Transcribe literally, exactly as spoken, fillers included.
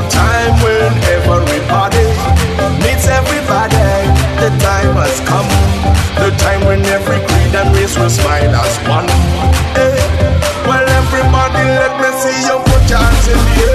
time when everybody meets everybody. The time has come. The time when every creed and race will smile as one. Hey. Well, everybody, let me see you put your hands in the air.